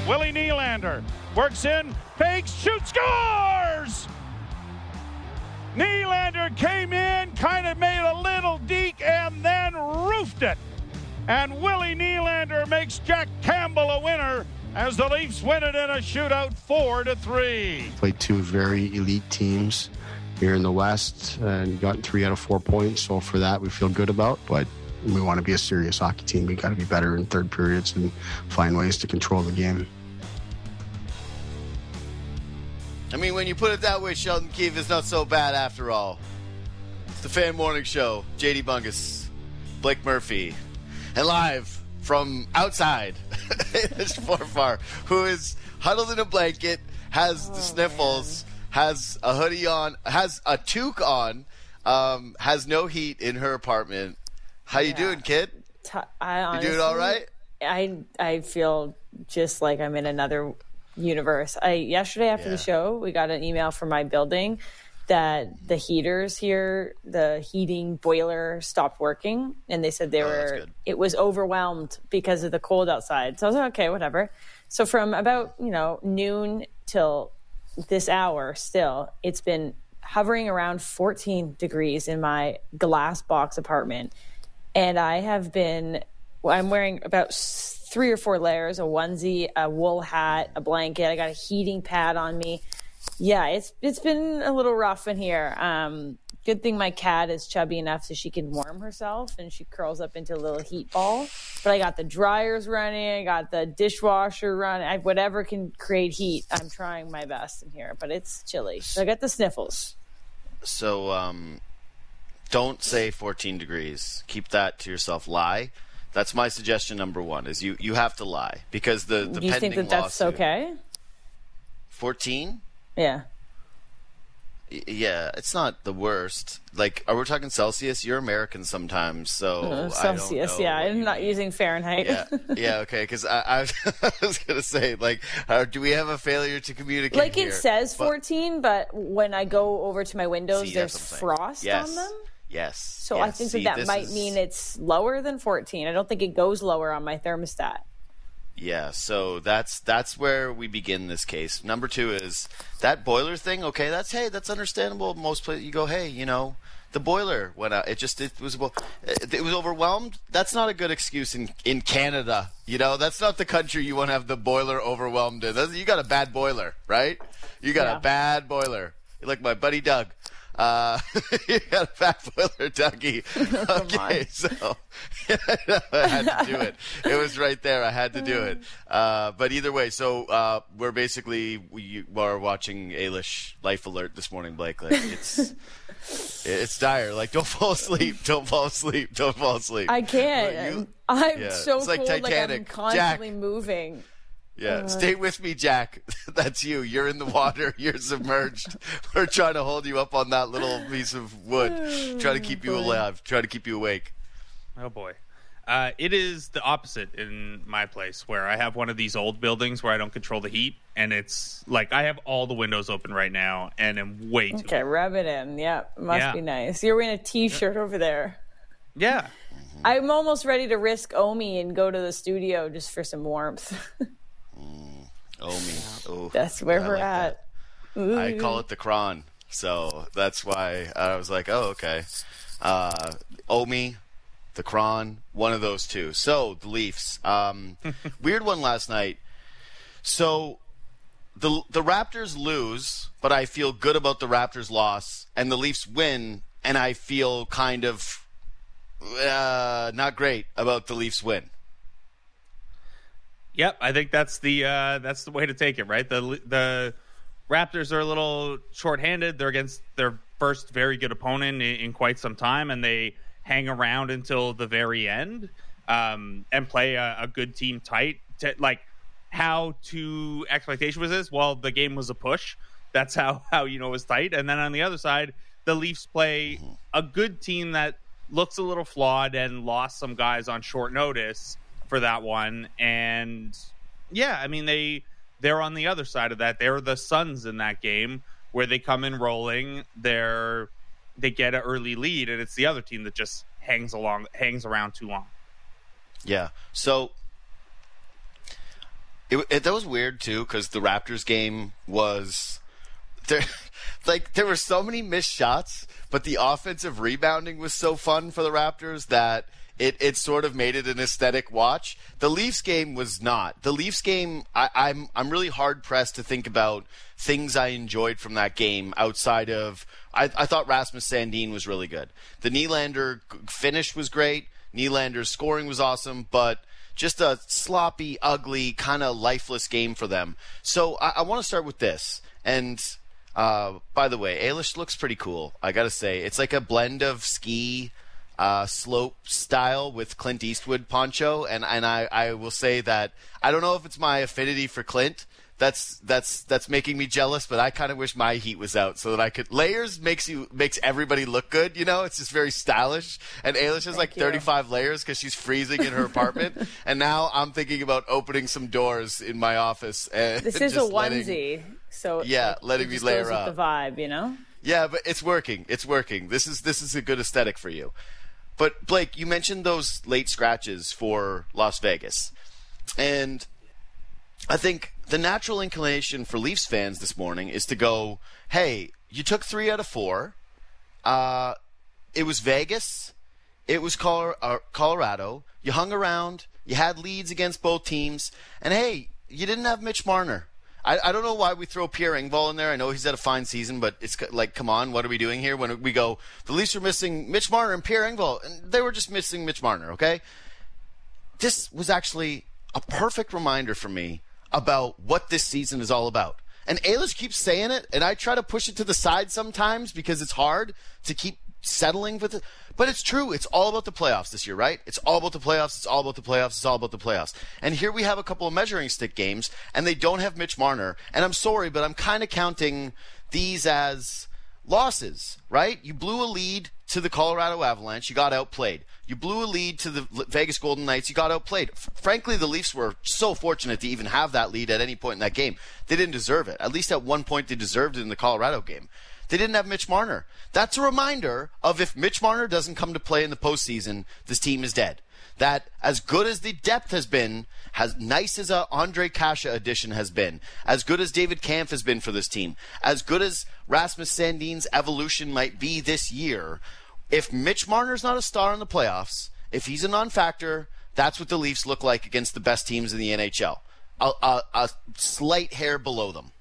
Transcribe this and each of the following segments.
Willie Nylander works in, fakes, shoots, scores! Nylander came in, kind of made a little deke, and then roofed it. And Willie Nylander makes Jack Campbell a winner as the Leafs win it in a shootout 4-3. Played two very elite teams here in the West and got 3 out of 4 points. So for that, we feel good about. But we want to be a serious hockey team. We got to be better in third periods and find ways to control the game. I mean, when you put it that way, Sheldon Keefe is not so bad after all. It's the Fan Morning Show. JD Bungus, Blake Murphy, and live from outside, it's Forfar, who is huddled in a blanket, has the sniffles, has a hoodie on, has a toque on, has no heat in her apartment. How you doing, kid? Honestly, you doing all right? I feel just like I'm in another universe. Yesterday after the show, we got an email from my building that the heaters here, the heating boiler stopped working, and they said it was overwhelmed because of the cold outside. So I was like, okay, whatever. So from about noon till this hour, still it's been hovering around 14 degrees in my glass box apartment, and I'm wearing about 3 or 4 layers, a onesie, a wool hat, a blanket. I got a heating pad on me. Yeah, it's been a little rough in here. Good thing my cat is chubby enough so she can warm herself, and she curls up into a little heat ball. But I got the dryers running. I got the dishwasher running. Whatever can create heat, I'm trying my best in here. But it's chilly. So I got the sniffles. So don't say 14 degrees. Keep that to yourself. Lie. That's my suggestion number one, is you have to lie. Because the pending lawsuit... You think that's okay? 14? Yeah. Yeah, it's not the worst. Like, are we talking Celsius? You're American sometimes, so Celsius, I don't know I'm not using Fahrenheit. Yeah, okay, because I was going to say, like, do we have a failure to communicate Like, here? it says 14, but when I go over to my windows, there's frost on them. Yes. So I think that might mean it's lower than 14. I don't think it goes lower on my thermostat. Yeah, so that's where we begin this case. Number 2 is that boiler thing. Okay, that's understandable. Most places you go, hey, the boiler went out. It was overwhelmed. That's not a good excuse in Canada. That's not the country you want to have the boiler overwhelmed in. You got a bad boiler, right? You got a bad boiler. You're like my buddy Doug. You got a bad boiler, Dougie. Okay, so I had to do it. It was right there. I had to do it. But either way, so we are watching Ailish Life Alert this morning, Blake. Like, it's dire. Like, don't fall asleep. Don't fall asleep. Don't fall asleep. I can't. I'm so it's like cold. Titanic. Like I'm constantly Jack. moving. Yeah, stay with me, Jack. That's you. You're in the water. You're submerged. We're trying to hold you up on that little piece of wood. Try to keep you alive. Try to keep you awake. Oh, boy. It is the opposite in my place, where I have one of these old buildings where I don't control the heat, and it's like I have all the windows open right now, and I'm way too Okay, rub it in. Yeah, must be nice. You're wearing a T-shirt over there. Yeah. I'm almost ready to risk Omi and go to the studio just for some warmth. Omi. Oh, that's where we're at. I call it the Kron, so that's why I was like, oh, okay. Omi, the Kron, one of those two. So, the Leafs. Weird one last night. So, the Raptors lose, but I feel good about the Raptors' loss, and the Leafs win, and I feel kind of not great about the Leafs win. Yep, I think that's the way to take it, right? The Raptors are a little shorthanded. They're against their first very good opponent in quite some time, and they hang around until the very end and play a good team tight. How to expectation was this? Well, the game was a push. That's how it was tight. And then on the other side, the Leafs play a good team that looks a little flawed and lost some guys on short notice for that one. And yeah, I mean, they're on the other side of that. They're the Suns in that game where they come in rolling. They get an early lead, and it's the other team that just hangs around too long. Yeah. So That was weird too, because the Raptors game was there. Like, there were so many missed shots, but the offensive rebounding was so fun for the Raptors that it sort of made it an aesthetic watch. The Leafs game was not. The Leafs game, I'm really hard pressed to think about things I enjoyed from that game outside of I thought Rasmus Sandin was really good. The Nylander finish was great. Nylander's scoring was awesome, but just a sloppy, ugly, kind of lifeless game for them. So I want to start with this. And by the way, Eilish looks pretty cool, I got to say. It's like a blend of ski slope style with Clint Eastwood poncho. And I will say that I don't know if it's my affinity for Clint that's making me jealous, but I kind of wish my heat was out so that I could. Layers makes everybody look good, you know. It's just very stylish. And Eilish has like 35 layers because she's freezing in her apartment. And now I'm thinking about opening some doors in my office. And this is a onesie, so yeah, letting me layer goes up. with the vibe, you know. Yeah, but it's working. It's working. This is a good aesthetic for you. But Blake, you mentioned those late scratches for Las Vegas, and I think the natural inclination for Leafs fans this morning is to go, hey, you took 3 out of 4. It was Vegas. It was Colorado. You hung around. You had leads against both teams. And, hey, you didn't have Mitch Marner. I don't know why we throw Pierre Engvall in there. I know he's had a fine season, but it's like, come on, what are we doing here? When we go, the Leafs are missing Mitch Marner and Pierre Engvall, and they were just missing Mitch Marner, okay? This was actually a perfect reminder for me about what this season is all about. And Eilish keeps saying it, and I try to push it to the side sometimes because it's hard to keep settling with it. But it's true. It's all about the playoffs this year, right? It's all about the playoffs. It's all about the playoffs. It's all about the playoffs. And here we have a couple of measuring stick games, and they don't have Mitch Marner. And I'm sorry, but I'm kind of counting these as losses, right? You blew a lead to the Colorado Avalanche. You got outplayed. You blew a lead to the Vegas Golden Knights. You got outplayed. Frankly, the Leafs were so fortunate to even have that lead at any point in that game. They didn't deserve it. At least at one point they deserved it in the Colorado game. They didn't have Mitch Marner. That's a reminder of if Mitch Marner doesn't come to play in the postseason, this team is dead. That as good as the depth has been, as nice as a Andre Kasha addition has been, as good as David Kampf has been for this team, as good as Rasmus Sandin's evolution might be this year, if Mitch Marner's not a star in the playoffs, if he's a non-factor, that's what the Leafs look like against the best teams in the NHL. A slight hair below them.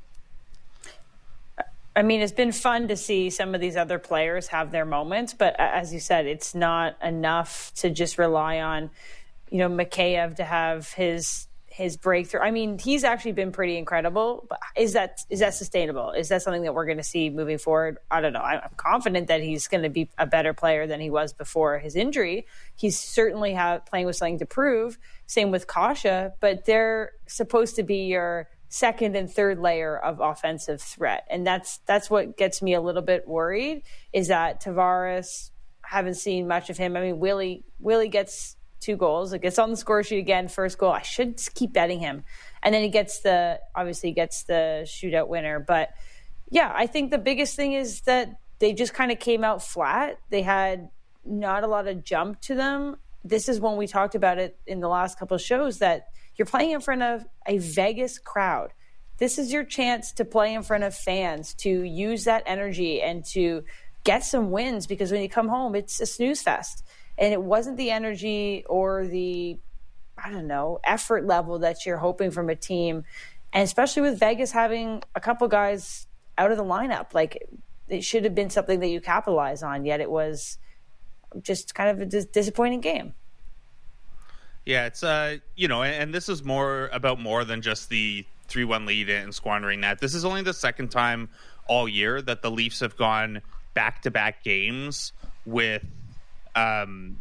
I mean, it's been fun to see some of these other players have their moments, but as you said, it's not enough to just rely on, you know, Mikheyev to have his breakthrough. I mean, he's actually been pretty incredible, but is that sustainable? Is that something that we're going to see moving forward? I don't know. I'm confident that he's going to be a better player than he was before his injury. He's certainly playing with something to prove. Same with Kasha, but they're supposed to be your second and third layer of offensive threat. And that's what gets me a little bit worried, is that Tavares, haven't seen much of him. I mean, Willie gets 2 goals. It gets on the score sheet again, first goal. I should keep betting him. And then he gets the shootout winner. But yeah, I think the biggest thing is that they just kind of came out flat. They had not a lot of jump to them. This is when we talked about it in the last couple of shows, that you're playing in front of a Vegas crowd. This is your chance to play in front of fans, to use that energy and to get some wins, because when you come home, it's a snooze fest. And it wasn't the energy or the, I don't know, effort level that you're hoping from a team. And especially with Vegas having a couple guys out of the lineup, like, it should have been something that you capitalize on, yet it was just kind of a disappointing game. Yeah, it's you know, and this is more than just the 3-1 lead and squandering that. This is only the second time all year that the Leafs have gone back-to-back games with less than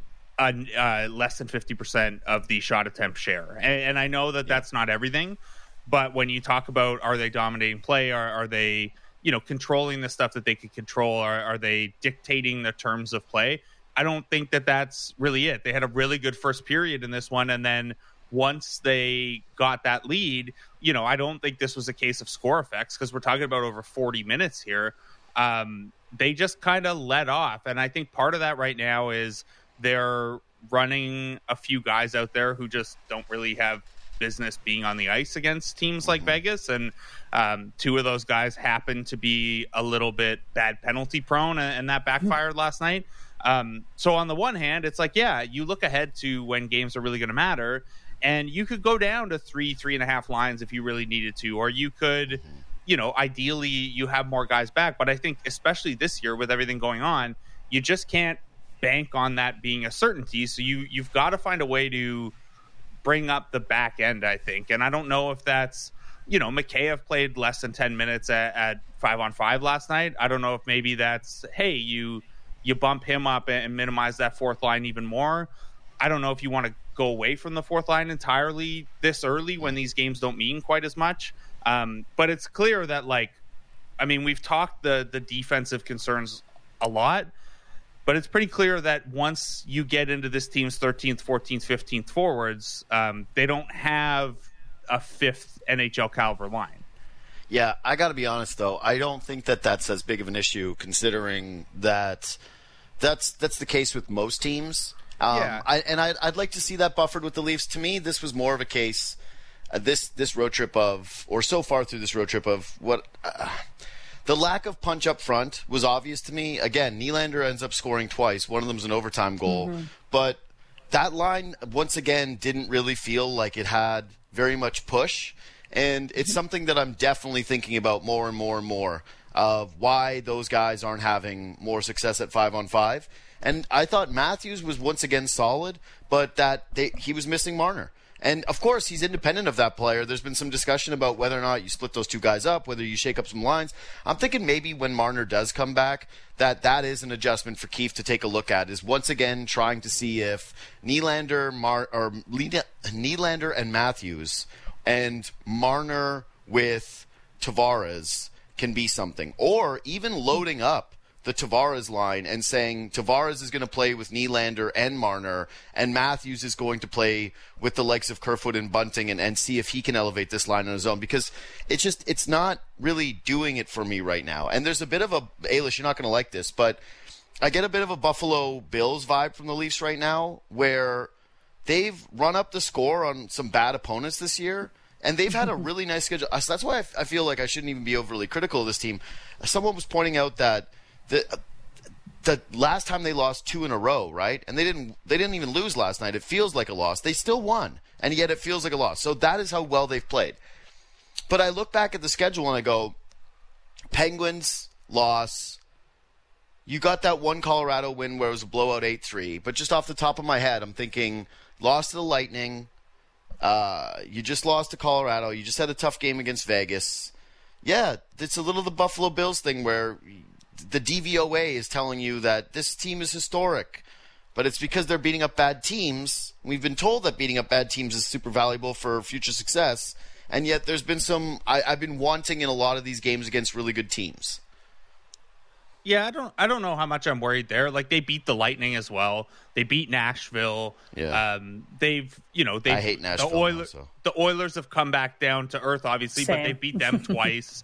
50% of the shot attempt share. And I know that that's not everything, but when you talk about, are they dominating play, are they, you know, controlling the stuff that they can control, are they dictating the terms of play? I don't think that that's really it. They had a really good first period in this one, and then once they got that lead, you know, I don't think this was a case of score effects, because we're talking about over 40 minutes here. They just kind of let off, and I think part of that right now is they're running a few guys out there who just don't really have business being on the ice against teams like Vegas, and two of those guys happen to be a little bit bad penalty prone, and that backfired last night. So on the one hand, it's like, yeah, you look ahead to when games are really going to matter, and you could go down to 3.5 lines if you really needed to, or you could, ideally you have more guys back. But I think especially this year with everything going on, you just can't bank on that being a certainty. So you've got to find a way to bring up the back end, I think. And I don't know if that's, Mikheyev played less than 10 minutes at 5-on-5 last night. I don't know if maybe that's, hey, you bump him up and minimize that fourth line even more. I don't know if you want to go away from the fourth line entirely this early when these games don't mean quite as much. But it's clear that, we've talked the defensive concerns a lot, but it's pretty clear that once you get into this team's 13th, 14th, 15th forwards, they don't have a fifth NHL caliber line. Yeah, I got to be honest, though. I don't think that that's as big of an issue, considering that that's the case with most teams. I'd like to see that buffered with the Leafs. To me, this was more of a case, this road trip so far through this road trip of what... the lack of punch up front was obvious to me. Again, Nylander ends up scoring twice. One of them's an overtime goal. But that line, once again, didn't really feel like it had very much push. And it's something that I'm definitely thinking about more and more and more, of why those guys aren't having more success at 5-on-5. And I thought Matthews was once again solid, but he was missing Marner. And, of course, he's independent of that player. There's been some discussion about whether or not you split those two guys up, whether you shake up some lines. I'm thinking maybe when Marner does come back, that is an adjustment for Keefe to take a look at, is once again trying to see if Nylander and Matthews and Marner with Tavares can be something. Or even loading up the Tavares line and saying Tavares is going to play with Nylander and Marner, and Matthews is going to play with the likes of Kerfoot and Bunting, and see if he can elevate this line on his own, because it's not really doing it for me right now. And there's a bit of a, Ailish, you're not going to like this, but I get a bit of a Buffalo Bills vibe from the Leafs right now, where they've run up the score on some bad opponents this year, and they've had a really nice schedule. So that's why I feel like I shouldn't even be overly critical of this team. Someone was pointing out that the last time they lost 2 in a row, right? And they didn't even lose last night. It feels like a loss. They still won, and yet it feels like a loss. So that is how well they've played. But I look back at the schedule and I go, Penguins loss. You got that one Colorado win where it was a blowout 8-3. But just off the top of my head, I'm thinking, lost to the Lightning. You just lost to Colorado. You just had a tough game against Vegas. Yeah, it's a little the Buffalo Bills thing where the DVOA is telling you that this team is historic, but it's because they're beating up bad teams. We've been told that beating up bad teams is super valuable for future success, and yet there's been I've been wanting in a lot of these games against really good teams. Yeah, I don't know how much I'm worried there. Like, they beat the Lightning as well. They beat Nashville. Yeah. I hate Nashville. The Oilers have come back down to earth, obviously, Same. but they beat them twice.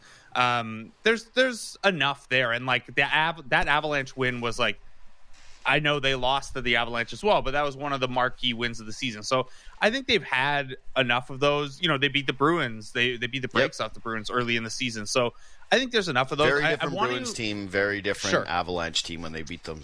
There's enough there, and like that Avalanche win was like, I know they lost to the Avalanche as well, but that was one of the marquee wins of the season. So I think they've had enough of those. They beat the Bruins. They beat the brakes off the Bruins early in the season. So I think there's enough of those. Very different Bruins team, very different Avalanche team when they beat them.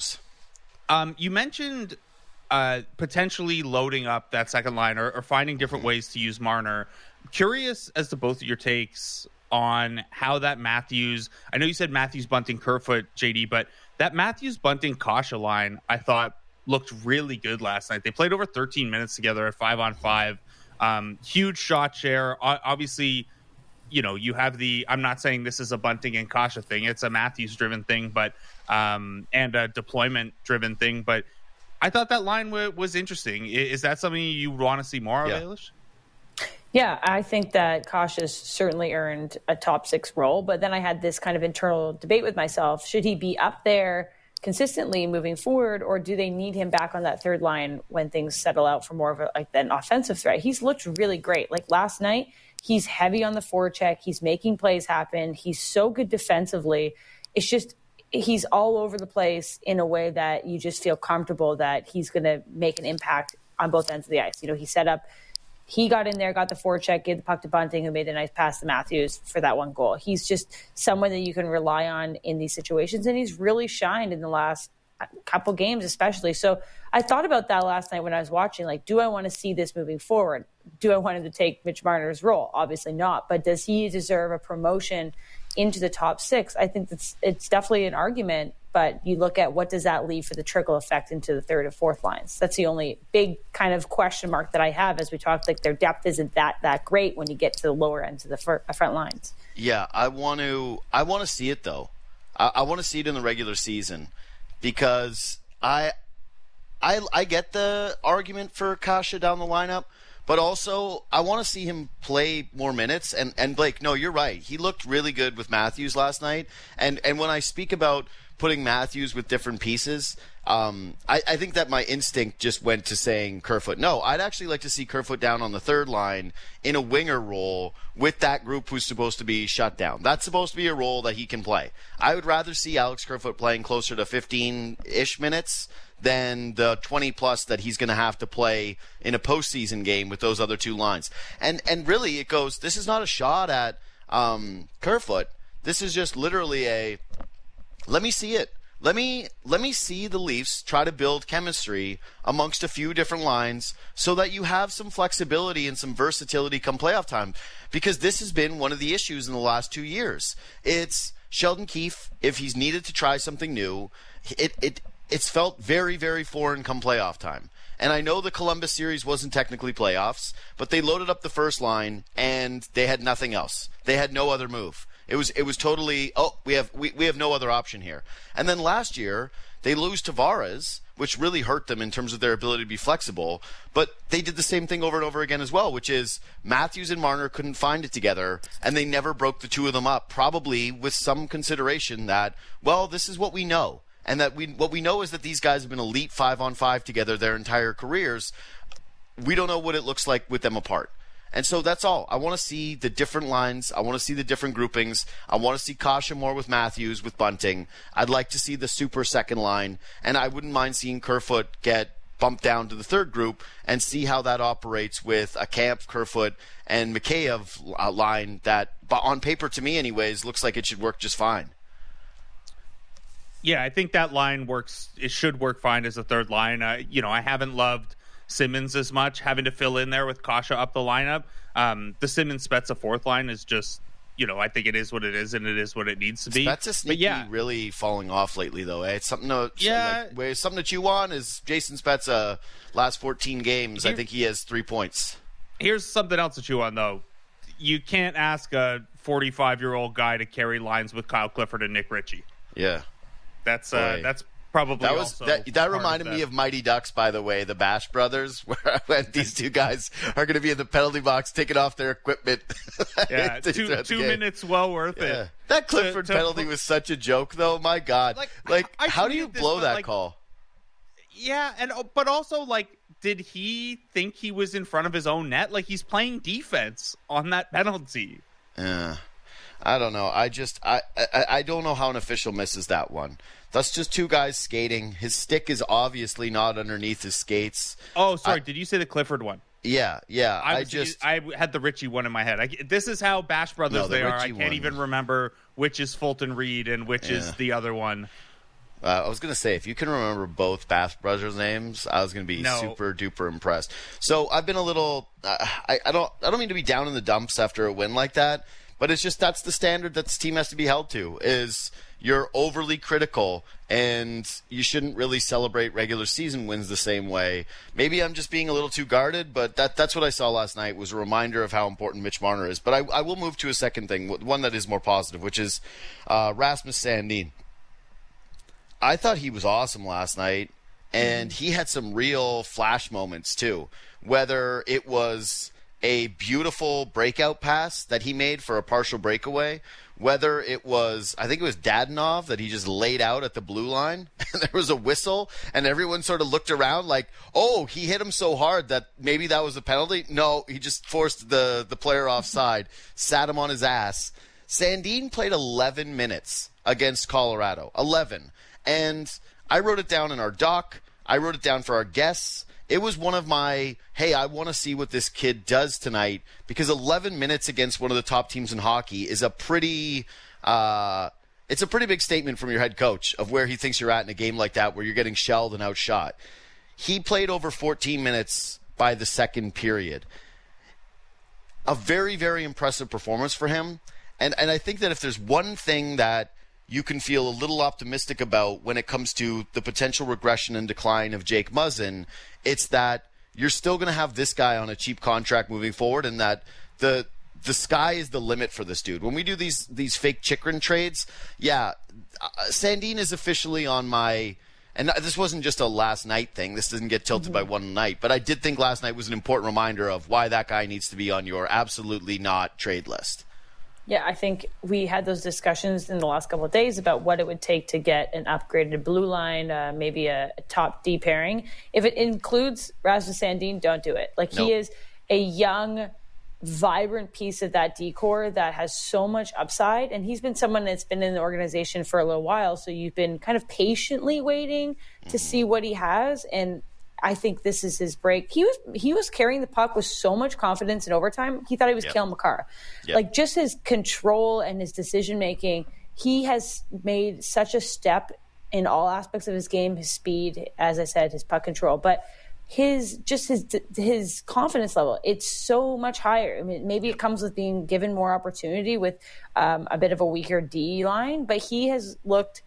You mentioned potentially loading up that second line or finding different ways to use Marner. Curious as to both of your takes on how that Matthews, I know you said Matthews, Bunting, Kerfoot, JD, but that Matthews, Bunting, Kasha line, I thought looked really good last night. They played over 13 minutes together at 5-on-5. Huge shot share. Obviously, you have I'm not saying this is a Bunting and Kasha thing. It's a Matthews driven thing, but and a deployment driven thing. But I thought that line was interesting. Is that something you want to see more of, Ailish? Yeah, I think that Kasha's certainly earned a top 6 role, but then I had this kind of internal debate with myself. Should he be up there consistently moving forward, or do they need him back on that third line when things settle out for more of an offensive threat? He's looked really great. Like last night, he's heavy on the forecheck. He's making plays happen. He's so good defensively. It's just he's all over the place in a way that you just feel comfortable that he's going to make an impact on both ends of the ice. He set up He got in there, got the forecheck, gave the puck to Bunting, who made a nice pass to Matthews for that one goal. He's just someone that you can rely on in these situations, and he's really shined in the last couple games especially. So I thought about that last night when I was watching, like, do I want to see this moving forward? Do I want him to take Mitch Marner's role? Obviously not. But does he deserve a promotion into the top 6? I think it's definitely an argument, but you look at what does that leave for the trickle effect into the third and fourth lines. That's the only big kind of question mark that I have as we talk. Like, their depth isn't that great when you get to the lower ends of the front lines. Yeah, I want to see it though. I want to see it in the regular season because I get the argument for Kasha down the lineup, but also I want to see him play more minutes. And Blake, no, you're right. He looked really good with Matthews last night. And when I speak about putting Matthews with different pieces, I think that my instinct just went to saying Kerfoot. No, I'd actually like to see Kerfoot down on the third line in a winger role with that group who's supposed to be shut down. That's supposed to be a role that he can play. I would rather see Alex Kerfoot playing closer to 15-ish minutes than the 20-plus that he's going to have to play in a postseason game with those other two lines. And really, it goes, this is not a shot at Kerfoot. This is just literally a, let me see it. Let me see the Leafs try to build chemistry amongst a few different lines so that you have some flexibility and some versatility come playoff time. Because this has been one of the issues in the last 2 years. It's Sheldon Keefe, if he's needed to try something new, it's felt very, very foreign come playoff time. And I know the Columbus series wasn't technically playoffs, but they loaded up the first line and they had nothing else. They had no other move. It was totally, we have no other option here. And then last year they lose Tavares, which really hurt them in terms of their ability to be flexible. But they did the same thing over and over again as well, which is Matthews and Marner couldn't find it together, and they never broke the two of them up, probably with some consideration that, well, this is what we know. And that what we know is that these guys have been elite 5-on-5 together their entire careers. We don't know what it looks like with them apart. And so that's all. I want to see the different lines. I want to see the different groupings. I want to see Kasha more with Matthews, with Bunting. I'd like to see the super second line. And I wouldn't mind seeing Kerfoot get bumped down to the third group and see how that operates with a Kampf, Kerfoot, and Mikheyev line that, on paper to me anyways, looks like it should work just fine. Yeah, I think that line works. It should work fine as a third line. I haven't loved Simmons as much, having to fill in there with Kasha up the lineup. The Simmons-Spezza fourth line is just, I think it is what it is, and it is what it needs to be. Spezza really falling off lately, though. Eh? It's something something to chew on is Jason Spezza last 14 games. I think he has 3 points. Here's something else to chew on, though. You can't ask a 45-year-old guy to carry lines with Kyle Clifford and Nick Ritchie. Yeah. That's probably that reminded me of Mighty Ducks, by the way, the Bash Brothers, where these two guys are going to be in the penalty box taking off their equipment. Yeah, 2 minutes well worth it. That Clifford penalty was such a joke, though. My God, how do you blow that call? Yeah, but also, did he think he was in front of his own net? He's playing defense on that penalty. Yeah. I don't know. I don't know how an official misses that one. That's just two guys skating. His stick is obviously not underneath his skates. Oh, sorry. Did you say the Clifford one? Yeah. I had the Ritchie one in my head. This is how Bash Brothers they are. I can't even remember which is Fulton Reed and which is the other one. I was going to say, if you can remember both Bash Brothers names, I was going to be super duper impressed. So I've been a little. I don't mean to be down in the dumps after a win like that. But it's just that's the standard that this team has to be held to, is you're overly critical and you shouldn't really celebrate regular season wins the same way. Maybe I'm just being a little too guarded, but that's what I saw last night was a reminder of how important Mitch Marner is. But I will move to a second thing, one that is more positive, which is Rasmus Sandin. I thought he was awesome last night, and he had some real flash moments too, whether it was a beautiful breakout pass that he made for a partial breakaway, whether it was, I think it was Dadonov that he just laid out at the blue line, and there was a whistle, and everyone sort of looked around like, oh, he hit him so hard that maybe that was a penalty. No, he just forced the player offside, sat him on his ass. Sandin played 11 minutes against Colorado. 11. And I wrote it down in our doc. I wrote it down for our guests. it was one of my, hey, I want to see what this kid does tonight, because 11 minutes against one of the top teams in hockey is a pretty it's a pretty big statement from your head coach of where he thinks you're at in a game like that where you're getting shelled and outshot. He played over 14 minutes by the second period. A very, very impressive performance for him. And I think that if there's one thing that you can feel a little optimistic about when it comes to the potential regression and decline of Jake Muzzin, it's that you're still going to have this guy on a cheap contract moving forward, and that the sky is the limit for this dude. When we do these fake Chychrun trades, Sandin is officially on my... And this wasn't just a last night thing. This doesn't get tilted by one night. But I did think last night was an important reminder of why that guy needs to be on your absolutely not trade list. Yeah, I think we had those discussions in the last couple of days about what it would take to get an upgraded blue line, maybe a top D pairing. If it includes Rasmus Sandin, don't do it. Nope. He is a young, vibrant piece of that decor that has so much upside, and he's been someone that's been in the organization for a little while, so you've been kind of patiently waiting to see what he has, and I think this is his break. He was carrying the puck with so much confidence in overtime. He thought he was Cale Makar. Just his control and his decision making, he has made such a step in all aspects of his game, his speed, as I said, his puck control, but his confidence level, it's so much higher. I mean, maybe it comes with being given more opportunity with a bit of a weaker D line, but he has looked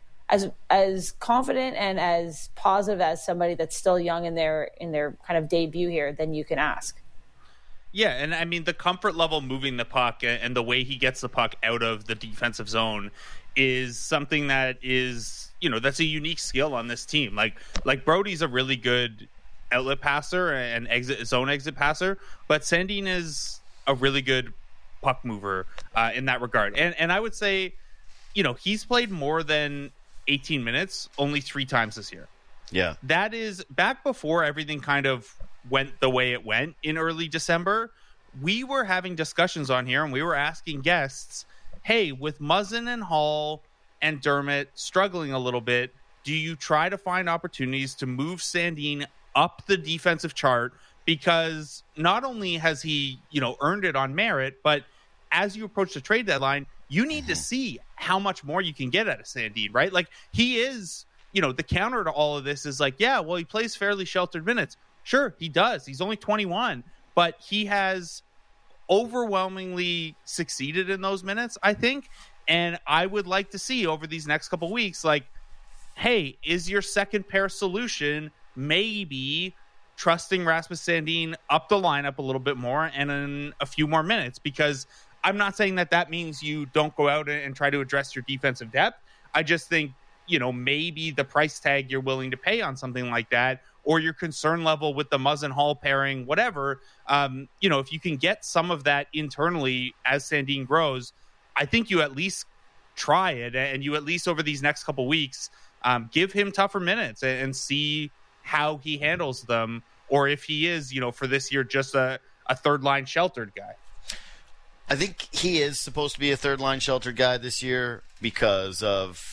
as confident and as positive as somebody that's still young in their kind of debut here than you can ask. Yeah, and I mean the comfort level moving the puck and the way he gets the puck out of the defensive zone is something that is, that's a unique skill on this team. Like Brody's a really good outlet passer and zone exit passer, but Sandin is a really good puck mover in that regard. And I would say, he's played more than 18 minutes only 3 times this year. Yeah. That is back before everything kind of went the way it went in early December. We were having discussions on here and we were asking guests, hey, with Muzzin and Hall and Dermott struggling a little bit, do you try to find opportunities to move Sandin up the defensive chart? Because not only has he, earned it on merit, but as you approach the trade deadline, you need to see how much more you can get out of Sandin, right? He is, the counter to all of this is he plays fairly sheltered minutes. Sure, he does. He's only 21, but he has overwhelmingly succeeded in those minutes, I think. And I would like to see over these next couple weeks, hey, is your second pair solution maybe trusting Rasmus Sandin up the lineup a little bit more and in a few more minutes? Because I'm not saying that means you don't go out and try to address your defensive depth. I just think, maybe the price tag you're willing to pay on something like that, or your concern level with the Muzzin Hall pairing, whatever, if you can get some of that internally as Sandin grows, I think you at least try it, and you at least over these next couple weeks give him tougher minutes and see how he handles them, or if he is, for this year, just a third-line sheltered guy. I think he is supposed to be a third-line sheltered guy this year because of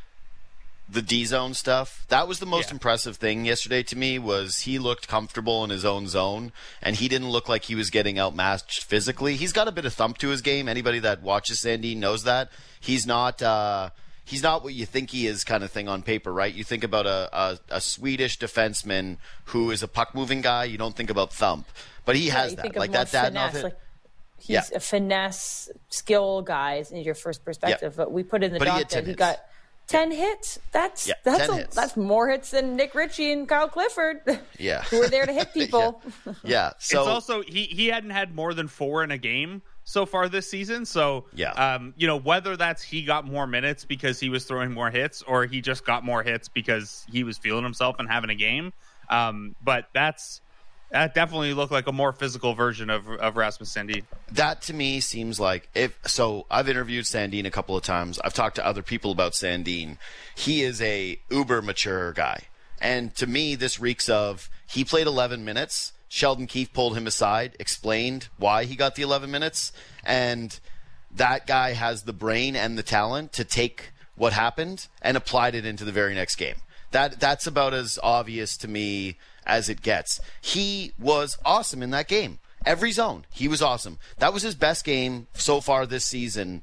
the D-zone stuff. That was the most impressive thing yesterday to me, was he looked comfortable in his own zone, and he didn't look like he was getting outmatched physically. He's got a bit of thump to his game. Anybody that watches Sandin knows that. He's not what you think he is kind of thing on paper, right? You think about a Swedish defenseman who is a puck-moving guy. You don't think about thump. But he has that. Finesse. He's a finesse skill guy in your first perspective. But we put in the doc that he got 10 hits. That's 10 hits. That's more hits than Nick Ritchie and Kyle Clifford. Yeah. Who were there to hit people. Yeah. So it's also he hadn't had more than 4 in a game so far this season. So whether that's he got more minutes because he was throwing more hits, or he just got more hits because he was feeling himself and having a game. But that definitely looked like a more physical version of Rasmus Sandin. That to me seems like I've interviewed Sandin a couple of times. I've talked to other people about Sandin. He is a uber mature guy. And to me, this reeks of he played 11 minutes. Sheldon Keefe pulled him aside, explained why he got the 11 minutes. And that guy has the brain and the talent to take what happened and applied it into the very next game. That's about as obvious to me as it gets. He was awesome in that game. Every zone, he was awesome. That was his best game so far this season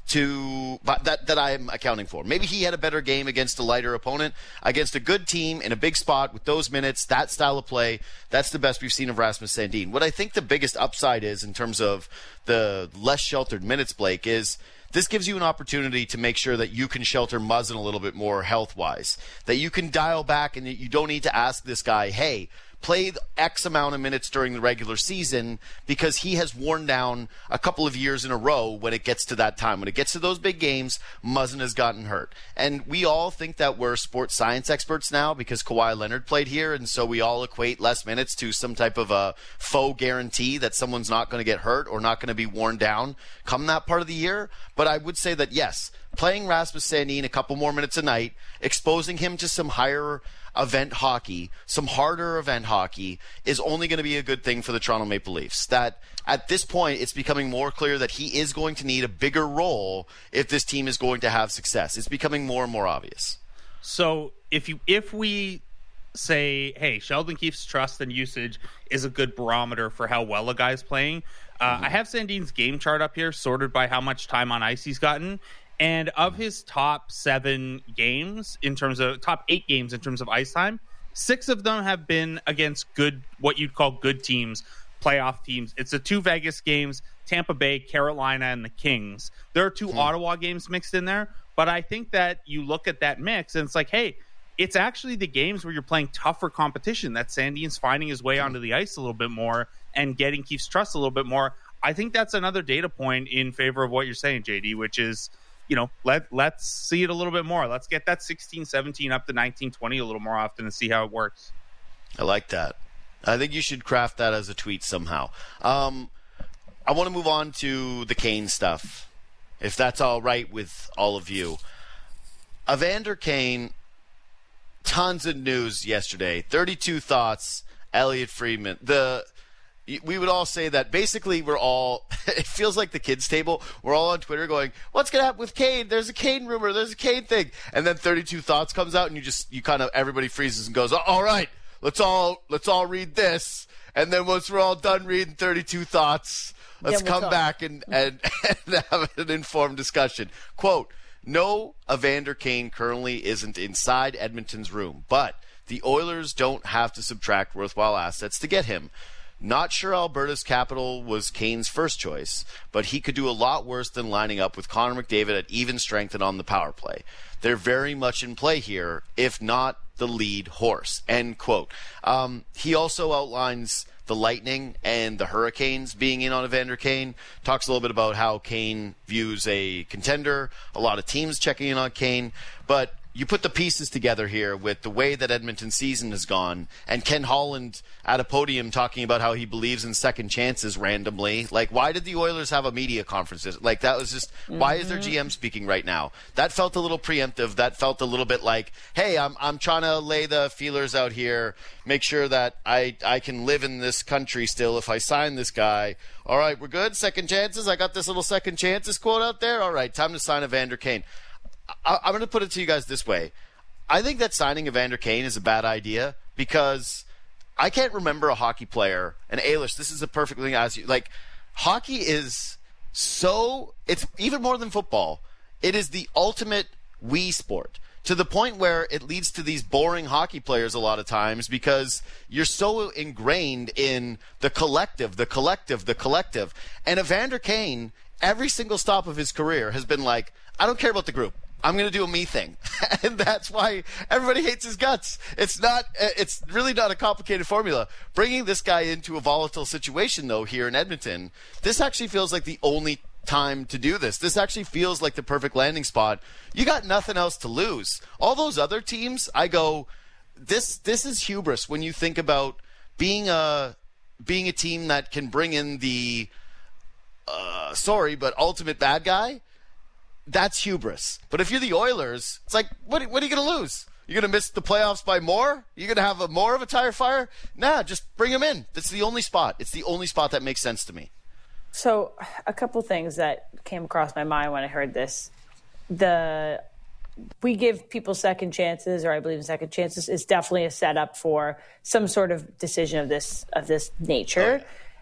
that I'm accounting for. Maybe he had a better game against a lighter opponent. Against a good team in a big spot with those minutes, that style of play, that's the best we've seen of Rasmus Sandin. What I think the biggest upside is in terms of the less sheltered minutes, Blake, is this gives you an opportunity to make sure that you can shelter Muzzin a little bit more health-wise, that you can dial back and that you don't need to ask this guy, hey, play X amount of minutes during the regular season, because he has worn down a couple of years in a row when it gets to that time. When it gets to those big games, Muzzin has gotten hurt. And we all think that we're sports science experts now because Kawhi Leonard played here, and so we all equate less minutes to some type of a faux guarantee that someone's not going to get hurt or not going to be worn down come that part of the year. But I would say that, yes, playing Rasmus Sandin a couple more minutes a night, exposing him to some higher event hockey, some harder event hockey, is only going to be a good thing for the Toronto Maple Leafs. That at this point, it's becoming more clear that he is going to need a bigger role if this team is going to have success. It's becoming more and more obvious. So if we say, hey, Sheldon Keefe's trust and usage is a good barometer for how well a guy's playing, I have Sandin's game chart up here sorted by how much time on ice he's gotten. And of his top 7 games, in terms of top 8 games in terms of ice time, 6 of them have been against good, what you'd call good teams, playoff teams. It's the 2 Vegas games, Tampa Bay, Carolina, and the Kings. There are 2 Ottawa games mixed in there, but I think that you look at that mix and it's like, hey, it's actually the games where you're playing tougher competition that Sandin's finding his way onto the ice a little bit more and getting Keefe's trust a little bit more. I think that's another data point in favor of what you're saying, JD, which is, you know, let's see it a little bit more. Let's get that 16, 17 up to 19, 20 a little more often and see how it works. I like that. I think you should craft that as a tweet somehow. I want to move on to the Kane stuff, if that's all right with all of you. Evander Kane, tons of news yesterday. 32 thoughts, Elliot Friedman. We would all say that basically we're all, it feels like the kids' table, we're all on Twitter going, what's going to happen with Kane? There's a Kane rumor, there's a Kane thing. And then 32 thoughts comes out and you kind of, everybody freezes and goes, all right, let's all read this. And then once we're all done reading 32 thoughts, let's come back and have an informed discussion. Quote, no, Evander Kane currently isn't inside Edmonton's room, but the Oilers don't have to subtract worthwhile assets to get him. Not sure Alberta's capital was Kane's first choice, but he could do a lot worse than lining up with Connor McDavid at even strength and on the power play. They're very much in play here, if not the lead horse. End quote. He also outlines the Lightning and the Hurricanes being in on Evander Kane. Talks a little bit about how Kane views a contender, a lot of teams checking in on Kane, but you put the pieces together here with the way that Edmonton's season has gone, and Ken Holland at a podium talking about how he believes in second chances randomly. Like, why did the Oilers have a media conference? Like, that was just, why is their GM speaking right now? That felt a little preemptive. That felt a little bit like, hey, I'm trying to lay the feelers out here, make sure that I can live in this country still if I sign this guy. All right, we're good? Second chances? I got this little second chances quote out there? All right, time to sign Evander Kane. I'm going to put it to you guys this way. I think that signing Evander Kane is a bad idea because I can't remember a hockey player, and Ailish, this is a perfect thing to ask you. Like, hockey is so, it's even more than football. It is the ultimate Wii sport to the point where it leads to these boring hockey players a lot of times because you're so ingrained in the collective. And Evander Kane, every single stop of his career has been like, I don't care about the group. I'm going to do a me thing. And that's why everybody hates his guts. It's really not a complicated formula. Bringing this guy into a volatile situation, though, here in Edmonton, this actually feels like the only time to do this. This actually feels like the perfect landing spot. You got nothing else to lose. All those other teams, I go, this is hubris when you think about being a team that can bring in the, ultimate bad guy. That's hubris. But if you're the Oilers, it's like, what are you going to lose? You're going to miss the playoffs by more? You're going to have more of a tire fire? Nah, just bring him in. That's the only spot. It's the only spot that makes sense to me. So a couple things that came across my mind when I heard this. The we give people second chances, or I believe in second chances, is definitely a setup for some sort of decision of this nature.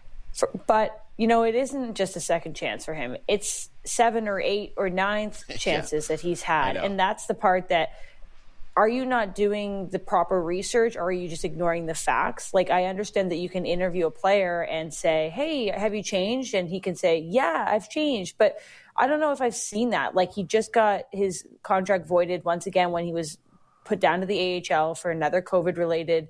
But, it isn't just a second chance for him. It's 7 or 8 or 9th chances that he's had. And that's the part that, are you not doing the proper research, or are you just ignoring the facts? Like, I understand that you can interview a player and say, hey, have you changed? And he can say, yeah, I've changed. But I don't know if I've seen that. Like, he just got his contract voided once again when he was put down to the AHL for another COVID-related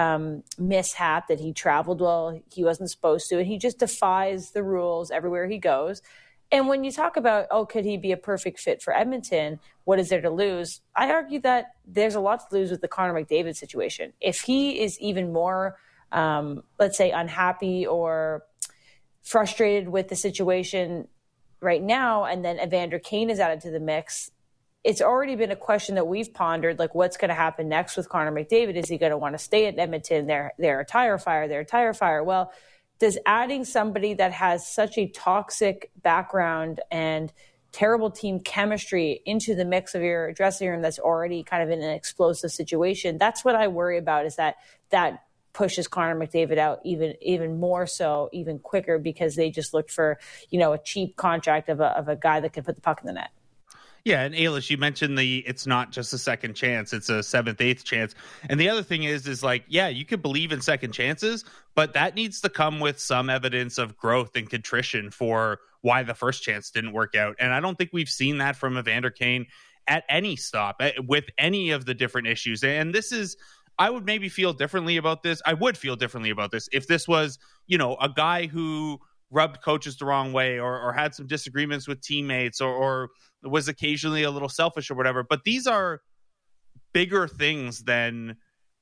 mishap that he traveled while he wasn't supposed to. And he just defies the rules everywhere he goes. And when you talk about, could he be a perfect fit for Edmonton? What is there to lose? I argue that there's a lot to lose with the Connor McDavid situation. If he is even more, let's say, unhappy or frustrated with the situation right now, and then Evander Kane is added to the mix, it's already been a question that we've pondered, like, what's going to happen next with Connor McDavid? Is he going to want to stay at Edmonton? They're a tire fire. Well, does adding somebody that has such a toxic background and terrible team chemistry into the mix of your dressing room that's already kind of in an explosive situation, that's what I worry about, is that pushes Connor McDavid out even more so, even quicker, because they just looked for, a cheap contract of a guy that can put the puck in the net. Yeah, and Ailish, you mentioned it's not just a second chance, it's a 7th, 8th chance. And the other thing is like, yeah, you could believe in second chances, but that needs to come with some evidence of growth and contrition for why the first chance didn't work out. And I don't think we've seen that from Evander Kane at any stop, with any of the different issues. And this is, I would maybe feel differently about this. I would feel differently about this if this was, a guy who rubbed coaches the wrong way, or had some disagreements with teammates, or was occasionally a little selfish or whatever. But these are bigger things than,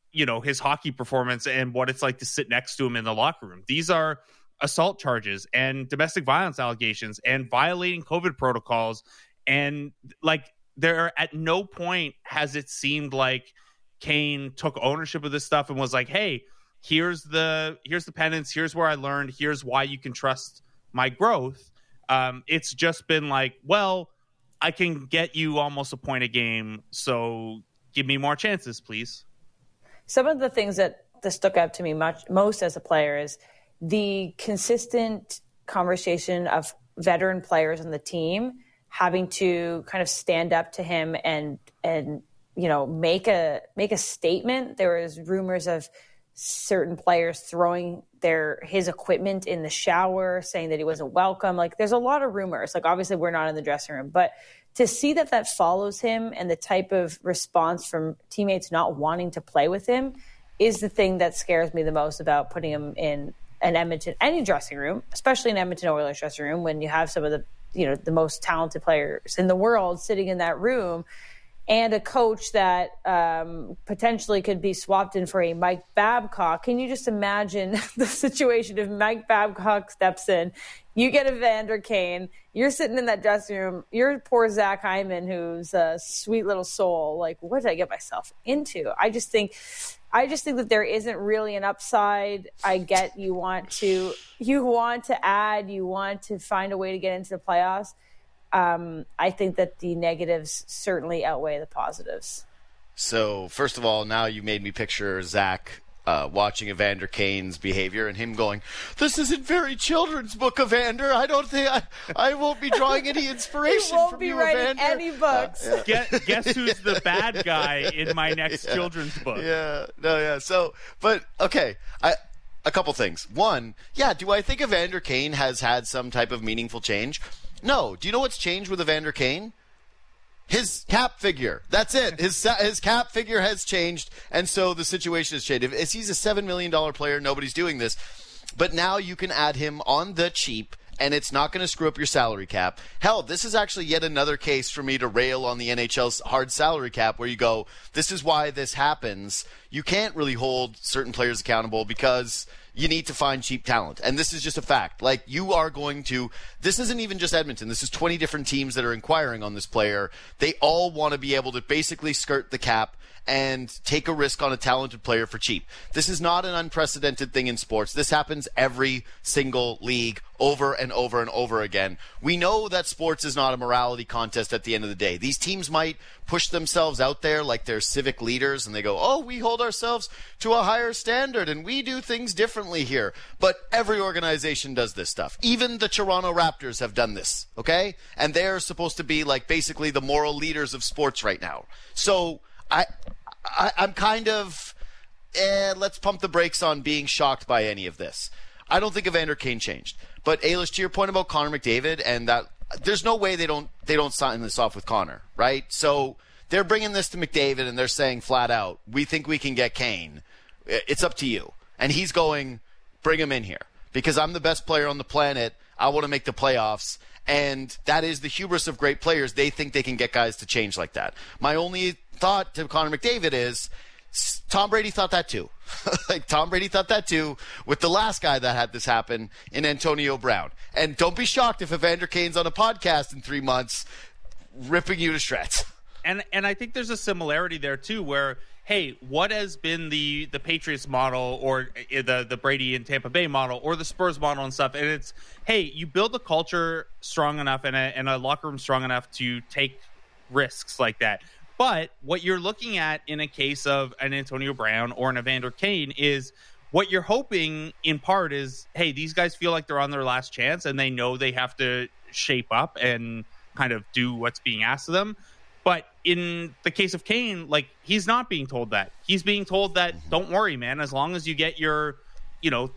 his hockey performance and what it's like to sit next to him in the locker room. These are assault charges and domestic violence allegations and violating COVID protocols. And like, there at no point has it seemed like Kane took ownership of this stuff and was like, hey, here's the penance, here's where I learned, here's why you can trust my growth. It's just been like, well, I can get you almost a point a game, so give me more chances, please. Some of the things that stuck out to me most as a player is the consistent conversation of veteran players on the team having to kind of stand up to him and make a statement. There was rumors of certain players throwing his equipment in the shower, saying that he wasn't welcome. Like, there's a lot of rumors. Like, obviously we're not in the dressing room, but to see that follows him, and the type of response from teammates not wanting to play with him, is the thing that scares me the most about putting him in an Edmonton, any dressing room, especially an Edmonton Oilers dressing room, when you have some of the most talented players in the world sitting in that room, and a coach that potentially could be swapped in for a Mike Babcock. Can you just imagine the situation if Mike Babcock steps in, you get Evander Kane, you're sitting in that dressing room, you're poor Zach Hyman, who's a sweet little soul. Like, what did I get myself into? I just think that there isn't really an upside. I get you want to add, you want to find a way to get into the playoffs. I think that the negatives certainly outweigh the positives. So, first of all, now you made me picture Zach watching Evander Kane's behavior and him going, "This isn't very children's book, Evander. I don't think I won't be drawing any inspiration from you, Evander." He won't be writing any books. Guess who's the bad guy in my next children's book? So, but okay, a couple things. One, do I think Evander Kane has had some type of meaningful change? No. Do you know what's changed with Evander Kane? His cap figure. That's it. His cap figure has changed, and so the situation has changed. If he's a $7 million player, nobody's doing this. But now you can add him on the cheap, and it's not going to screw up your salary cap. Hell, this is actually yet another case for me to rail on the NHL's hard salary cap, where you go, this is why this happens. You can't really hold certain players accountable because you need to find cheap talent. And this is just a fact. Like, you are going to – this isn't even just Edmonton. This is 20 different teams that are inquiring on this player. They all want to be able to basically skirt the cap and take a risk on a talented player for cheap. This is not an unprecedented thing in sports. This happens every single league over and over and over again. We know that sports is not a morality contest at the end of the day. These teams might push themselves out there like they're civic leaders and they go, oh, we hold ourselves to a higher standard and we do things differently here. But every organization does this stuff. Even the Toronto Raptors have done this, okay? And they're supposed to be like basically the moral leaders of sports right now. So I'm kind of, let's pump the brakes on being shocked by any of this. I don't think Evander Kane changed. But Ailish, to your point about Connor McDavid, and that there's no way they don't sign this off with Connor, right? So they're bringing this to McDavid and they're saying flat out, we think we can get Kane. It's up to you. And he's going, bring him in here because I'm the best player on the planet. I want to make the playoffs. And that is the hubris of great players. They think they can get guys to change like that. My only thought to Connor McDavid is Tom Brady thought that too. Like Tom Brady thought that too with the last guy that had this happen in Antonio Brown. And don't be shocked if Evander Kane's on a podcast in 3 months ripping you to shreds. And I think there's a similarity there too where, hey, what has been the Patriots model or the Brady and Tampa Bay model or the Spurs model and stuff? And it's, hey, you build a culture strong enough and a locker room strong enough to take risks like that. But what you're looking at in a case of an Antonio Brown or an Evander Kane is what you're hoping in part is, hey, these guys feel like they're on their last chance and they know they have to shape up and kind of do what's being asked of them. But in the case of Kane, like he's not being told that. He's being told that, don't worry, man, as long as you get your, 0.7,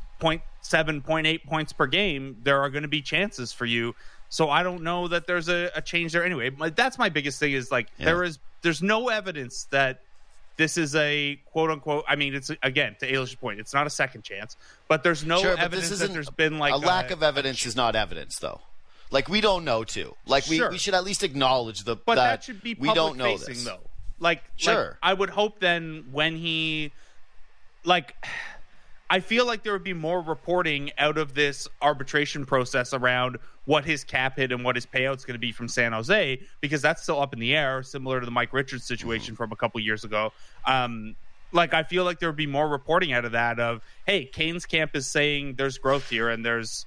0.8 points per game, there are going to be chances for you. So I don't know that there's a change there anyway. That's my biggest thing is like there's no evidence that this is a quote unquote. I mean, it's again to Ailish's point, it's not a second chance, but there's no evidence that there's been like a lack of evidence is not evidence though. Like we don't know too. Like we should at least acknowledge that should be public we don't know facing this. Though. Like I would hope then when he I feel like there would be more reporting out of this arbitration process around what his cap hit and what his payout's going to be from San Jose, because that's still up in the air, similar to the Mike Richards situation from a couple years ago. I feel like there would be more reporting out of that of, hey, Kane's camp is saying there's growth here and there's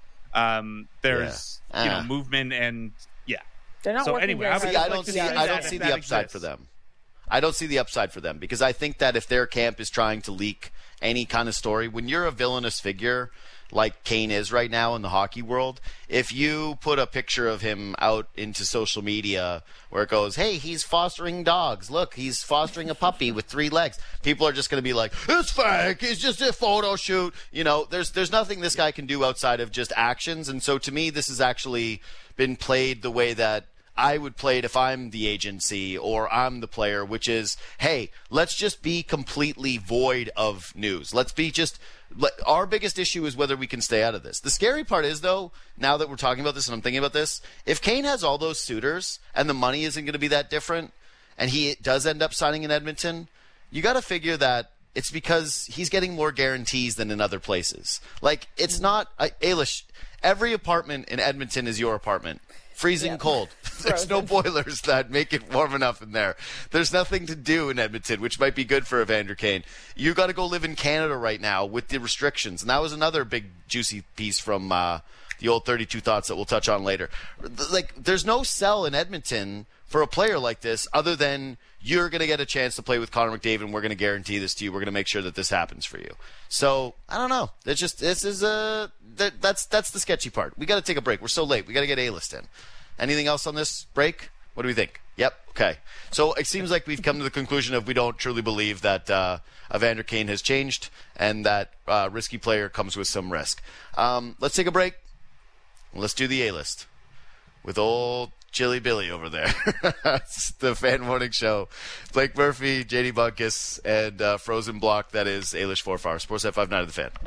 movement and They're not so anyway, I don't see the upside for them. I don't see the upside for them because I think that if their camp is trying to leak any kind of story, when you're a villainous figure like Kane is right now in the hockey world, if you put a picture of him out into social media where it goes, hey, he's fostering dogs. Look, he's fostering a puppy with 3 legs. People are just going to be like, it's fake. It's just a photo shoot. There's nothing this guy can do outside of just actions. And so to me, this has actually been played the way that I would play it if I'm the agency or I'm the player, which is, hey, let's just be completely void of news. Our biggest issue is whether we can stay out of this. The scary part is, though, now that we're talking about this and I'm thinking about this, if Kane has all those suitors and the money isn't going to be that different and he does end up signing in Edmonton, you got to figure that it's because he's getting more guarantees than in other places. Like, it's not Ailish, every apartment in Edmonton is your apartment. Freezing cold. There's no boilers that make it warm enough in there. There's nothing to do in Edmonton, which might be good for Evander Kane. You got to go live in Canada right now with the restrictions. And that was another big juicy piece from the old 32 Thoughts that we'll touch on later. Like, there's no sell in Edmonton for a player like this other than you're going to get a chance to play with Connor McDavid and we're going to guarantee this to you. We're going to make sure that this happens for you. So, I don't know. That's the sketchy part. We got to take a break. We're so late. We got to get A-list in. Anything else on this break? What do we think? Yep. Okay. So it seems like we've come to the conclusion of we don't truly believe that Evander Kane has changed and that risky player comes with some risk. Let's take a break. Let's do the A-list with old Chili Billy over there. It's the Fan Morning Show. Blake Murphy, JD Bunkus, and Frozen Block. That is Ailish Forfar. Sportsnet 590 of the Fan.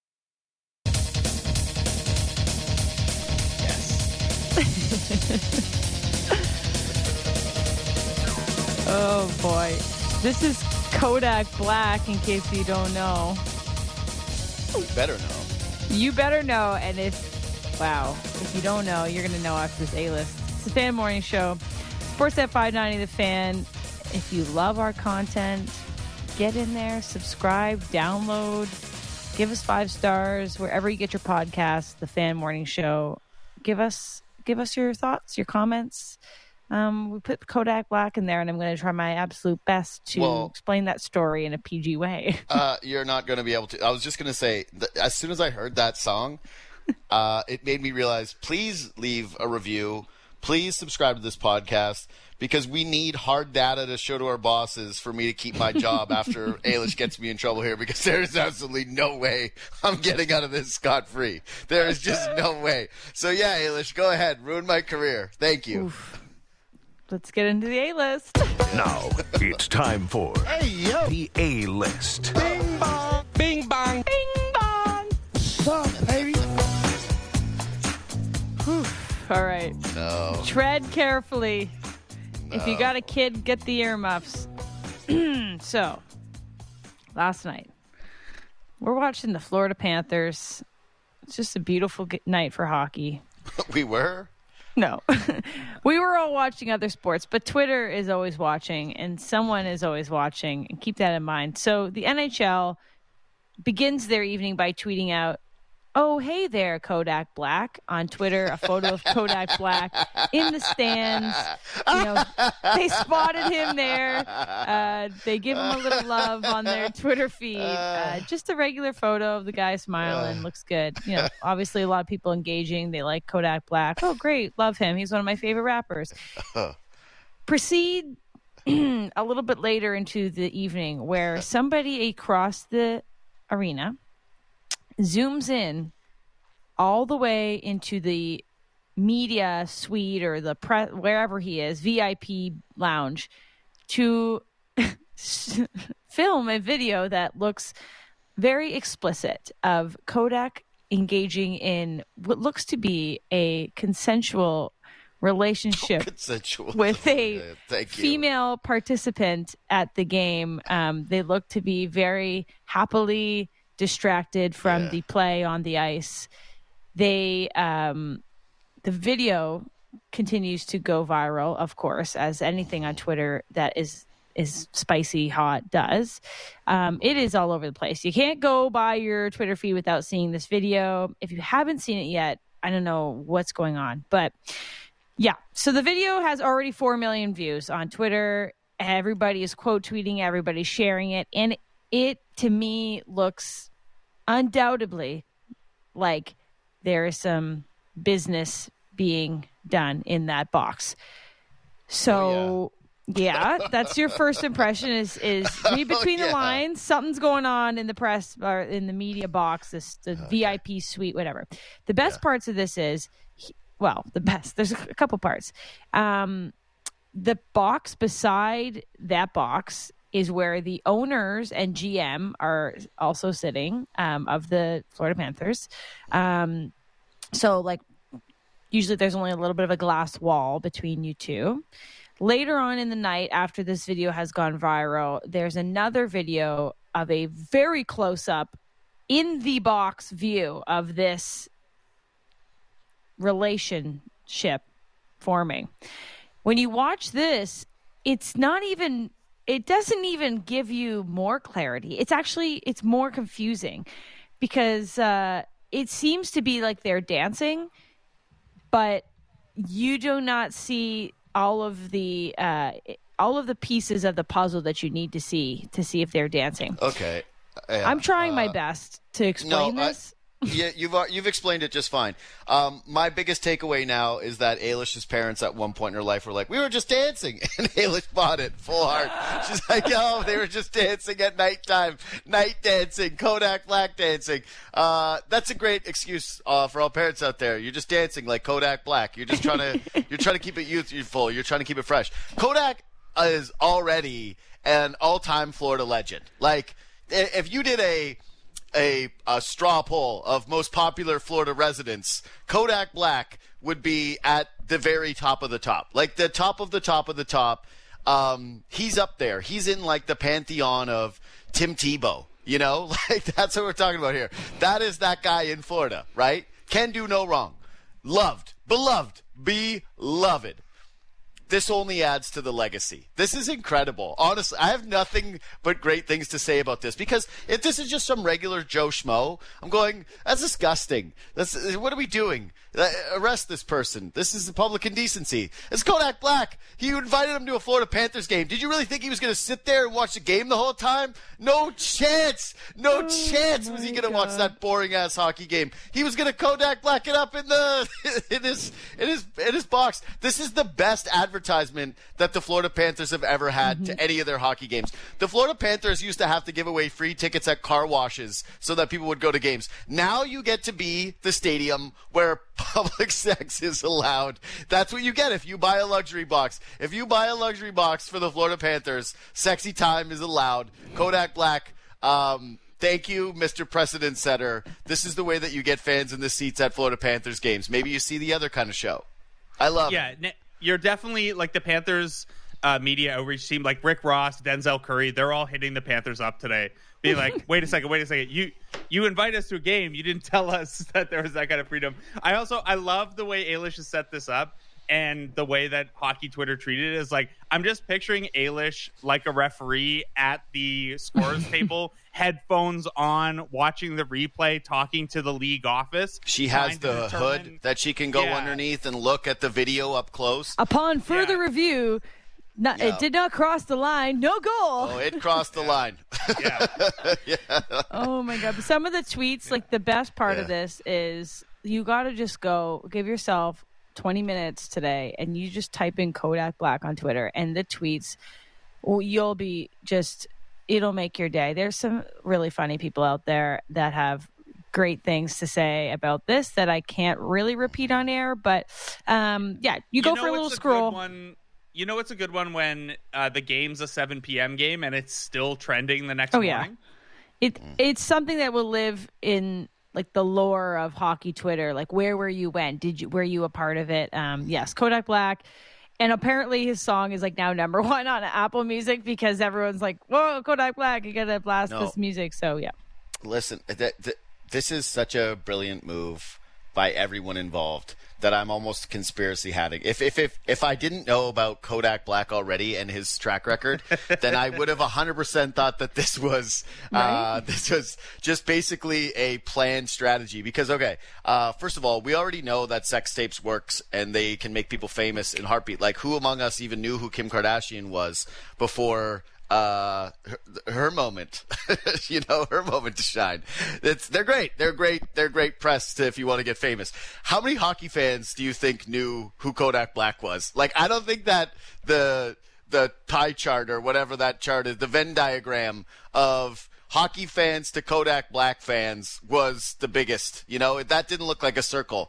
Oh boy, this is Kodak Black. In case you don't know, You better know. You better know. And if you don't know, you're gonna know after this A-list. It's the Fan Morning Show. Sportsnet 590 The Fan. If you love our content, get in there, subscribe, download, give us 5 stars wherever you get your podcasts, The Fan Morning Show. Give us your thoughts, your comments. We put Kodak Black in there, and I'm going to try my absolute best to explain that story in a PG way. You're not going to be able to. I was just going to say, as soon as I heard that song, it made me realize, please leave a review. Please subscribe to this podcast, because we need hard data to show to our bosses for me to keep my job after Ailish gets me in trouble here, because there is absolutely no way I'm getting out of this scot-free. There is just no way. So, yeah, Ailish, go ahead. Ruin my career. Thank you. Oof. Let's get into the A-list. Now, it's time for the A-list. Bing bong, bing bong, Bing bong! suck, baby. Whew. All right. No. Tread carefully. If you got a kid, get the earmuffs. So, last night, we're watching the Florida Panthers. It's just a beautiful night for hockey. We were? No. We were all watching other sports, but Twitter is always watching, and someone is always watching, and keep that in mind. So, the NHL begins their evening by tweeting out, "Oh, hey there, Kodak Black," on Twitter, a photo of Kodak Black in the stands. You know, they spotted him there. They give him a little love on their Twitter feed. Just a regular photo of the guy smiling. Looks good. You know, obviously a lot of people engaging. They like Kodak Black. Oh, great. Love him. He's one of my favorite rappers. Proceed a little bit later into the evening where somebody across the arena zooms in all the way into the media suite or the wherever he is, VIP lounge, to film a video that looks very explicit of Kodak engaging in what looks to be a consensual relationship with a female participant at the game. They look to be very happily distracted from the play on the ice. The video continues to go viral, of course, as anything on Twitter that is spicy hot does. It is all over the place. You can't go by your Twitter feed without seeing this video. If you haven't seen it yet, I don't know what's going on. But yeah, so the video has already 4 million views on Twitter. Everybody is quote tweeting, everybody's sharing it. And it, to me, looks undoubtedly like there is some business being done in that box. So, yeah, that's your first impression is read between the lines. Something's going on in the press or in the media box, the VIP suite, whatever. The best parts of this is, the best. There's a couple parts. The box beside that box is where the owners and GM are also sitting of the Florida Panthers. So, like, usually there's only a little bit of a glass wall between you two. Later on in the night, after this video has gone viral, there's another video of a very close-up, in the box view of this relationship forming. When you watch this, it's not even... It doesn't even give you more clarity. It's more confusing because it seems to be like they're dancing, but you do not see all of the pieces of the puzzle that you need to see if they're dancing. Okay. I'm trying my best to explain this. Yeah, you've explained it just fine. My biggest takeaway now is that Ailish's parents at one point in her life were like, "We were just dancing," and Ailish bought it full heart. She's like, "Oh, they were just dancing at nighttime, night dancing, Kodak Black dancing." That's a great excuse for all parents out there. You're just dancing like Kodak Black. You're just trying to keep it youthful. You're trying to keep it fresh. Kodak is already an all-time Florida legend. Like, if you did a straw poll of most popular Florida residents, Kodak Black would be at the very top of the top. Like the top of the top of the top. He's up there. He's in like the pantheon of Tim Tebow. You know, like that's what we're talking about here. That is that guy in Florida, right? Can do no wrong. Loved, beloved, beloved. this only adds to the legacy. This is incredible. Honestly, I have nothing but great things to say about this, because if this is just some regular Joe Schmo, I'm going, that's disgusting. What are we doing? Arrest this person. This is public indecency. It's Kodak Black. You invited him to a Florida Panthers game. Did you really think he was going to sit there and watch the game the whole time? No chance. No chance was he going to watch that boring-ass hockey game. He was going to Kodak Black it up in his box. This is the best advertisement that the Florida Panthers have ever had to any of their hockey games. The Florida Panthers used to have to give away free tickets at car washes so that people would go to games. Now you get to be the stadium where public sex is allowed. That's what you get if you buy a luxury box. If you buy a luxury box for the Florida Panthers, sexy time is allowed. Kodak Black, thank you, Mr. Precedent Setter. This is the way that you get fans in the seats at Florida Panthers games. Maybe you see the other kind of show. I love it. Yeah, you're definitely, like, the Panthers media outreach team, like Rick Ross, Denzel Curry, they're all hitting the Panthers up today, being like, wait a second, you invite us to a game, you didn't tell us that there was that kind of freedom. I love the way Ailish has set this up, and the way that hockey Twitter treated it is like, I'm just picturing Ailish like a referee at the scorer's table, headphones on, watching the replay, talking to the league office. She has the hood that she can go underneath and look at the video up close. Upon further review, it did not cross the line. No goal. Oh, it crossed the line. Oh, my God. But some of the tweets, like, the best part of this is you got to just give yourself 20 minutes today, and you just type in Kodak Black on Twitter, and the tweets, you'll be just, it'll make your day. There's some really funny people out there that have great things to say about this that I can't really repeat on air, but you go for a little scroll. You know it's a good one when the game's a 7 p.m. game and it's still trending the next morning? It's something that will live in, like, the lore of hockey Twitter. Like, where you went? Were you a part of it? Yes, Kodak Black. And apparently his song is, like, now number 1 on Apple Music because everyone's like, whoa, Kodak Black, you got to blast this music. So, yeah. Listen, this is such a brilliant move by everyone involved that I'm almost conspiracy hatting. If I didn't know about Kodak Black already and his track record, then I would have 100% thought that this was just basically a planned strategy. Because first of all, we already know that sex tapes works and they can make people famous in heartbeat. Like, who among us even knew who Kim Kardashian was before her moment, her moment to shine. They're great. They're great press if you want to get famous. How many hockey fans do you think knew who Kodak Black was? Like, I don't think that the pie chart or whatever that chart is, the Venn diagram of hockey fans to Kodak Black fans was the biggest. That didn't look like a circle.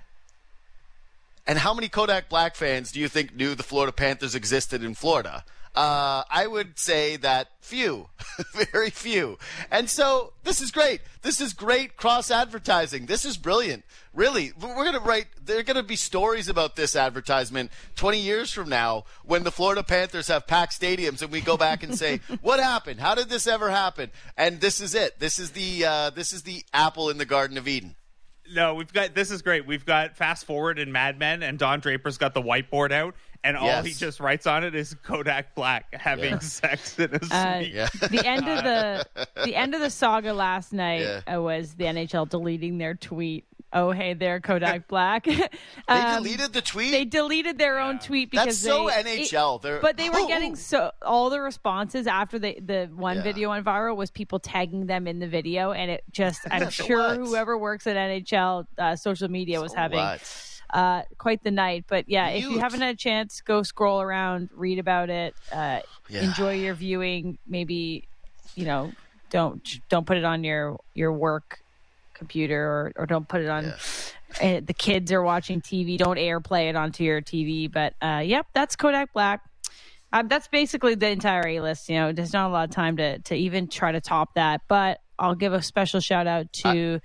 And how many Kodak Black fans do you think knew the Florida Panthers existed in Florida? I would say that few, very few. And so this is great. This is great cross-advertising. This is brilliant. Really, there are going to be stories about this advertisement 20 years from now when the Florida Panthers have packed stadiums and we go back and say, what happened? How did this ever happen? And this is it. This is the apple in the Garden of Eden. No, this is great. We've got Fast Forward and Mad Men, and Don Draper's got the whiteboard out, and all he just writes on it is Kodak Black having sex in a suite. The end of the saga last night was the NHL deleting their tweet. Oh, hey there, Kodak Black. They deleted the tweet? They deleted their own tweet because that's so NHL. But they were getting all the responses after the one video went viral was people tagging them in the video, and it just, I'm sure whoever works at NHL social media was having quite the night. But if you haven't had a chance, go scroll around, read about it, enjoy your viewing. Maybe, don't put it on your work computer or don't put it on the kids are watching TV. Don't airplay it onto your TV. But that's Kodak Black. That's basically the entire A-list. There's not a lot of time to even try to top that. But I'll give a special shout out to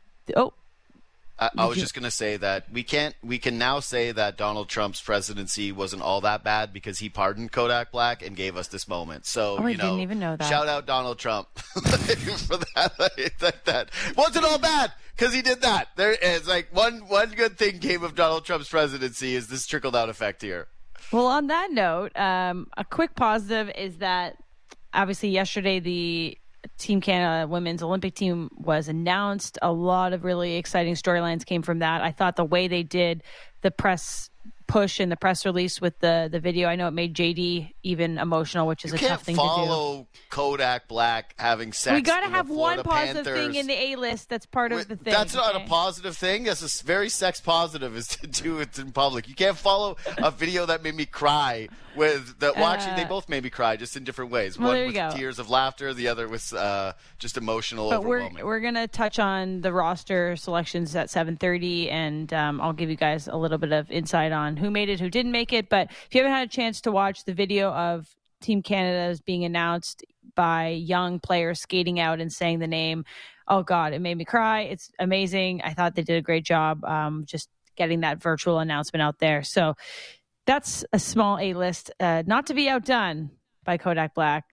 I was just going to say that we can now say that Donald Trump's presidency wasn't all that bad because he pardoned Kodak Black and gave us this moment. So, I didn't even know that. Shout out Donald Trump for that. That wasn't all bad because he did that. There is one good thing came of Donald Trump's presidency is this trickle-down effect here. Well, on that note, a quick positive is that obviously yesterday the Team Canada Women's Olympic team was announced. A lot of really exciting storylines came from that. I thought the way they did the press push and the press release with the video, I know it made JD even emotional, which is a tough thing to do. You can't follow Kodak Black having sex. We got to have Florida one positive Panthers. thing in the A-list that's part of the thing. That's not a positive thing. That's a very sex positive is to do it in public. You can't follow a video that made me cry with the. Well, actually, they both made me cry, just in different ways. Well, one with tears of laughter, the other was just emotional, but overwhelming. We're gonna touch on the roster selections at 7:30, and I'll give you guys a little bit of insight on who made it, who didn't make it. But if you haven't had a chance to watch the video of Team Canada being announced by young players skating out and saying the name, oh God, it made me cry. It's amazing. I thought they did a great job just getting that virtual announcement out there. So that's a small A-list, not to be outdone by Kodak Black.